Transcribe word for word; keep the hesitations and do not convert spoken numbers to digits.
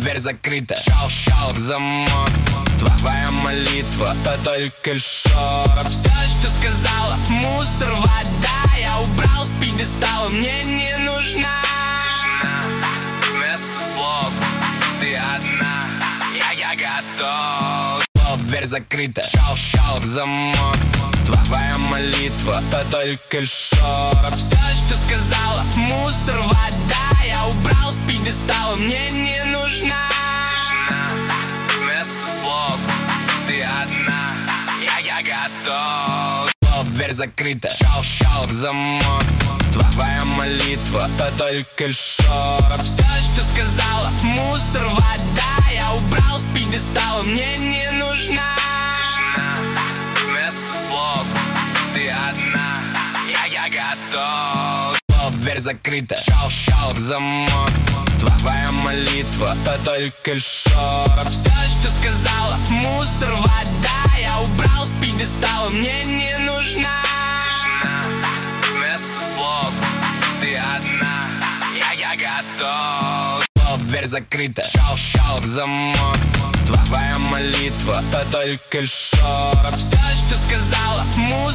дверь закрыта. Шал, шал, замок. Твоя молитва, это только лишь шорох. Все, что сказала, мусор, вода. Я убрал с пьедестала, мне не нужна тишина. Вместо слов ты одна, я, я готов. Стоп, дверь закрыта. Шал, шал, замок. Твоя молитва, это только лишь шорох. Все, что сказала, мусор, вода. Я убрал с пьедестала, мне не нужна тишина. Вместо слов ты одна, я, я готов. Стоп, дверь закрыта. Шал, шал, замок. Твоя молитва, это только лишь шорох. Все, что сказала, мусор, вода. Я убрал с пьедестала, мне не нужна тишина. Вместо слов ты одна, я, я готов. Стоп, дверь закрыта. Шал, шал, замок. Твоя молитва, это только лишь шорох. Все, что сказала, мусор, вода. Я убрал с пьедестала, мне не нужна тишина. Вместо слов ты одна, я, я готов. Стоп, дверь закрыта. Шал, шал, замок. Твоя молитва, это только лишь шорох. Все, что сказала, мусор.